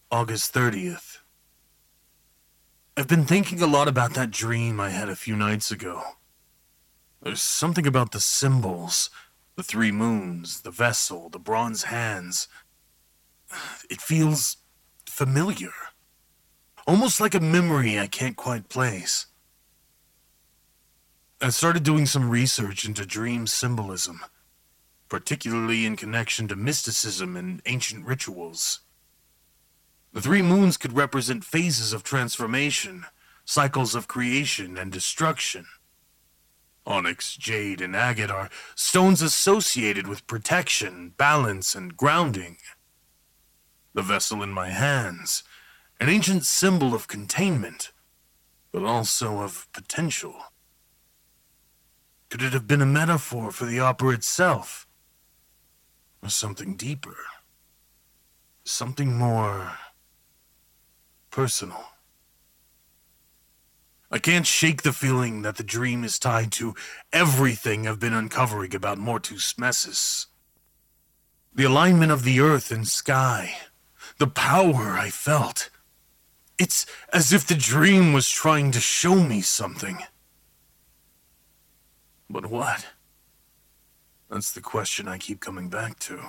August 30th. I've been thinking a lot about that dream I had a few nights ago. There's something about the symbols, the three moons, the vessel, the bronze hands. It feels familiar. Almost like a memory I can't quite place. I started doing some research into dream symbolism, particularly in connection to mysticism and ancient rituals. The three moons could represent phases of transformation, cycles of creation and destruction. Onyx, jade, and agate are stones associated with protection, balance, and grounding. The vessel in my hands, an ancient symbol of containment, but also of potential. Could it have been a metaphor for the opera itself? Or something deeper? Something more personal? I can't shake the feeling that the dream is tied to everything I've been uncovering about Mortus Messis. The alignment of the earth and sky, the power I felt. It's as if the dream was trying to show me something. But what? That's the question I keep coming back to.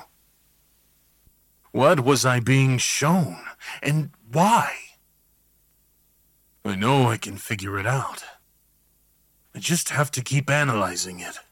What was I being shown, and why? I know I can figure it out. I just have to keep analyzing it.